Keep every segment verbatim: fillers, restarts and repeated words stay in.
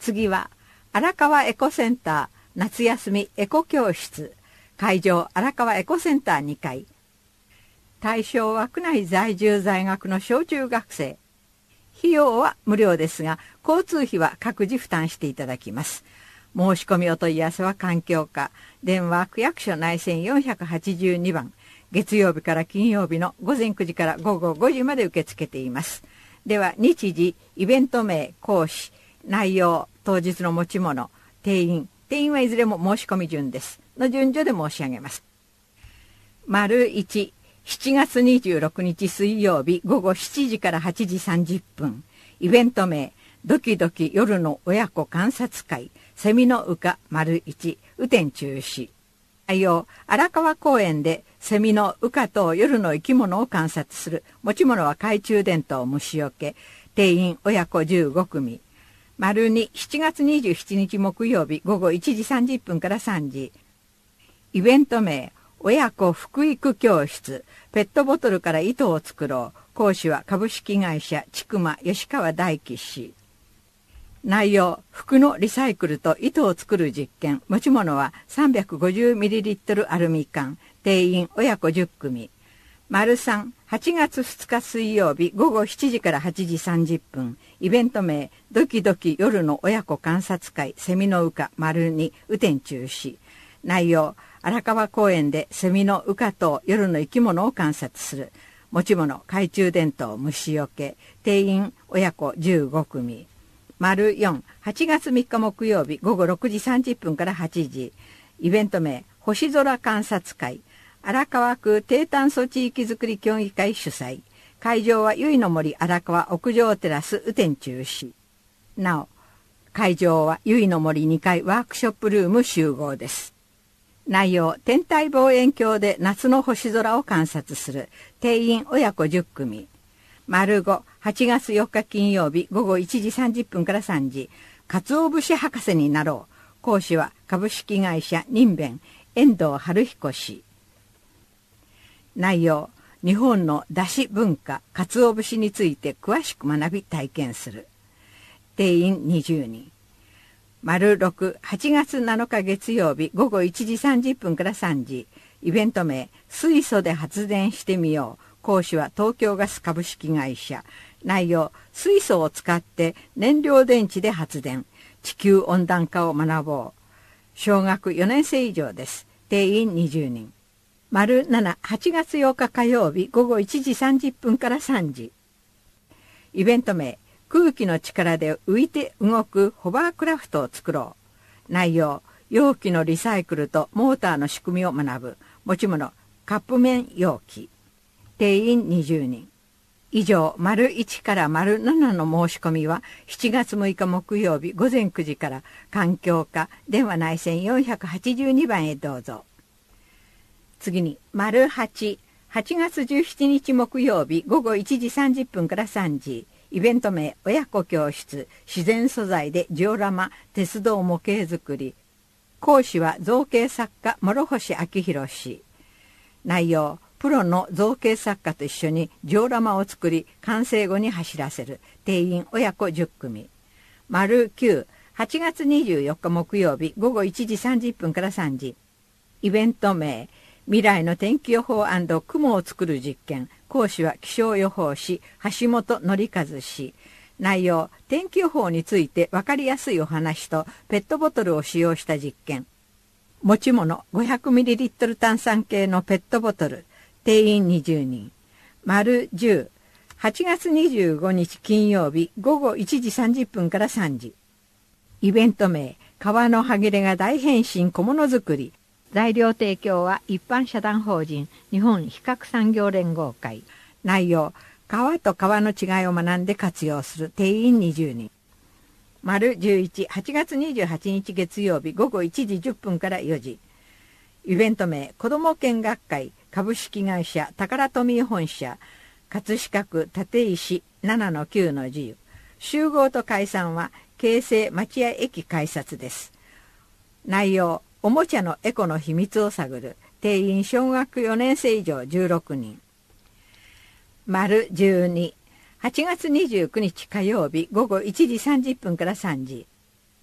次は荒川エコセンター夏休みエコ教室、会場荒川エコセンターにかい。対象は区内在住在学の小中学生。費用は無料ですが、交通費は各自負担していただきます。申し込みお問い合わせは環境課、電話区役所内線よんひゃくはちじゅうにばん、月曜日から金曜日の午前くじから午後ごじまで受け付けています。では、日時、イベント名、講師、内容、当日の持ち物、定員、定員はいずれも申し込み順です。の順序で申し上げます。丸いち、しちがつにじゅうろくにち水曜日午後しちじからはちじさんじゅっぷん。イベント名、ドキドキ夜の親子観察会、セミの羽化丸いち、雨天中止。内容、荒川公園でセミの羽化と夜の生き物を観察する。持ち物は懐中電灯虫よけ。定員親子じゅうごくみ。丸に、しちがつにじゅうしちにち木曜日午後いちじさんじゅっぷんからさんじ。イベント名、親子福育教室、ペットボトルから糸を作ろう。講師は株式会社ちくま吉川大樹氏。内容、服のリサイクルと糸を作る実験。持ち物は さんびゃくごじゅうミリリットル アルミ缶。定員親子じゅっくみ。丸さん、はちがつふつか水曜日午後しちじからはちじさんじゅっぷん。イベント名、ドキドキ夜の親子観察会、セミの羽化丸に、雨天中止。内容、荒川公園でセミの羽化と夜の生き物を観察する。持ち物、懐中電灯虫よけ。定員親子じゅうごくみ。丸よん、はちがつみっか木曜日午後ろくじさんじゅっぷんからはちじ。イベント名、星空観察会。荒川区低炭素地域づくり協議会主催。会場は由比の森荒川屋上テラス雨天中止。なお、会場は由比の森にかいワークショップルーム集合です。内容、天体望遠鏡で夏の星空を観察する。定員親子じゅっくみ。丸ご、はちがつよっか金曜日午後いちじさんじゅっぷんからさんじ。鰹節博士になろう。講師は株式会社人弁遠藤春彦氏。内容、日本の出汁文化、鰹節について詳しく学び体験する。定員にじゅうにん。丸ろく、はちがつなのか月曜日午後いちじさんじゅっぷんからさんじ。イベント名、水素で発電してみよう。講師は東京ガス株式会社。内容、水素を使って燃料電池で発電。地球温暖化を学ぼう。小学よねんせい以上です。定員にじゅうにん。丸なな、はちがつようか火曜日午後いちじさんじゅっぷんからさんじ。イベント名、空気の力で浮いて動くホバークラフトを作ろう。内容、容器のリサイクルとモーターの仕組みを学ぶ。持ち物、カップ麺容器。定員にじゅうにん。以上、丸いちから丸ななの申し込みはしちがつむいか木曜日午前くじから環境課電話内線よんひゃくはちじゅうにばんへどうぞ。次に、丸はち、はちがつじゅうしちにち木曜日午後いちじさんじゅっぷんからさんじ。イベント名、親子教室、自然素材でジオラマ、鉄道模型作り。講師は造形作家、諸星明弘氏。内容、プロの造形作家と一緒にジオラマを作り、完成後に走らせる。定員親子じゅっくみ。丸きゅう、はちがつにじゅうよっか木曜日午後いちじさんじゅっぷんからさんじ。イベント名、未来の天気予報&雲を作る実験。講師は気象予報士橋本則和氏。内容、天気予報について分かりやすいお話とペットボトルを使用した実験。持ち物、ごひゃくミリリットル 炭酸系のペットボトル。定員にじゅうにん。丸じゅう、はちがつにじゅうごにち金曜日午後いちじさんじゅっぷんからさんじ。イベント名、革のはぎれが大変身小物作り。材料提供は一般社団法人日本比較産業連合会。内容、革と革の違いを学んで活用する。定員にじゅうにん。丸じゅういち、はちがつにじゅうはちにち月曜日午後いちじじゅっぷんからよじ。イベント名、子ども見学会株式会社宝富本社葛飾区立石ななのきゅうのじゅう。集合と解散は京成町屋駅改札です。内容、おもちゃのエコの秘密を探る。定員小学よねんせい以上じゅうろくにん。丸じゅうに、はちがつにじゅうくにち火曜日午後いちじさんじゅっぷんからさんじ。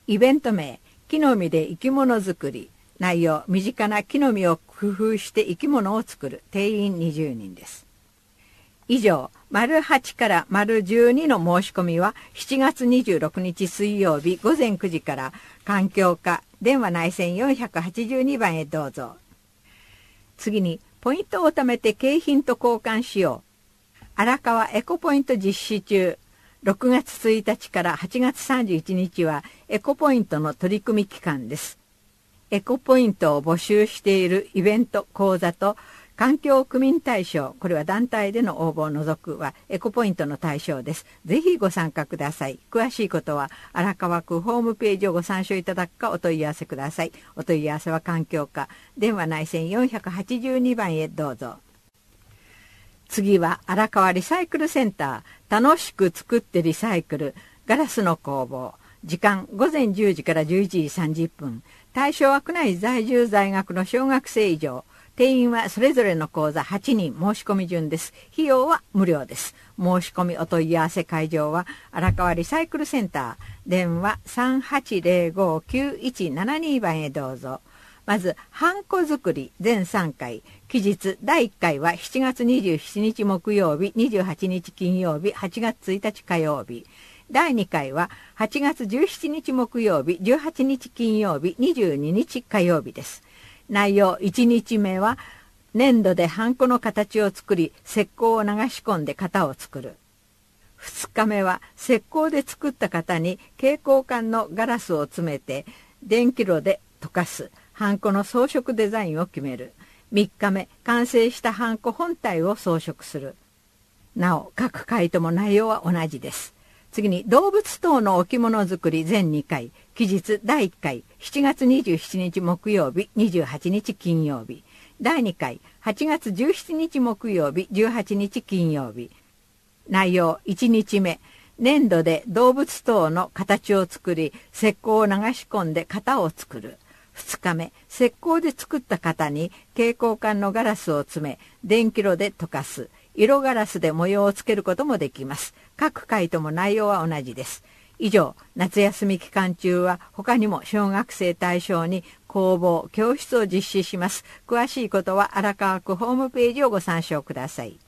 イベント名、木の実で生き物作り。内容、身近な木の実を工夫して生き物を作る。定員にじゅうにんです。以上、丸はちから丸じゅうにの申し込みはしちがつにじゅうろくにち水曜日ごぜんくじから環境課電話内線よんひゃくはちじゅうにばんへどうぞ。次に、ポイントを貯めて景品と交換しよう。荒川エコポイント実施中。ろくがつついたちからはちがつさんじゅういちにちはエコポイントの取り組み期間です。エコポイントを募集しているイベント、講座と環境区民対象、これは団体での応募を除くはエコポイントの対象です。ぜひご参加ください。詳しいことは荒川区ホームページをご参照いただくかお問い合わせください。お問い合わせは環境課電話内線よんひゃくはちじゅうにばんへどうぞ。次は荒川リサイクルセンター、楽しく作ってリサイクルガラスの工房。時間ごぜんじゅうじからじゅういちじさんじゅっぷん。対象は区内在住在学の小学生以上。定員はそれぞれの講座はちにん。申し込み順です。費用は無料です。申し込みお問い合わせ会場は荒川リサイクルセンター。電話 さんはちゼロごきゅういちななに 番へどうぞ。まず、ハンコ作り全さんかい。期日だいいっかいはしちがつにじゅうしちにち木曜日、にじゅうはちにち金曜日、はちがつついたち火曜日。だいにかいははちがつじゅうしちにち木曜日、じゅうはちにち金曜日、にじゅうににち火曜日です。内容いちにちめは粘土でハンコの形を作り、石膏を流し込んで型を作る。ふつかめは石膏で作った型に蛍光管のガラスを詰めて電気炉で溶かす。ハンコの装飾デザインを決める。みっかめ、完成したハンコ本体を装飾する。なお、各回とも内容は同じです。次に、動物等の置物作り全にかい。期日だいいっかい、しちがつにじゅうしちにち木曜日、にじゅうはちにち金曜日。だいにかい、はちがつじゅうしちにち木曜日、じゅうはちにち金曜日。内容いちにちめ、粘土で動物等の形を作り、石膏を流し込んで型を作る。ふつかめ、石膏で作った型に蛍光管のガラスを詰め、電気炉で溶かす。色ガラスで模様をつけることもできます。各回とも内容は同じです。以上、夏休み期間中は他にも小学生対象に工房、教室を実施します。詳しいことは荒川区ホームページをご参照ください。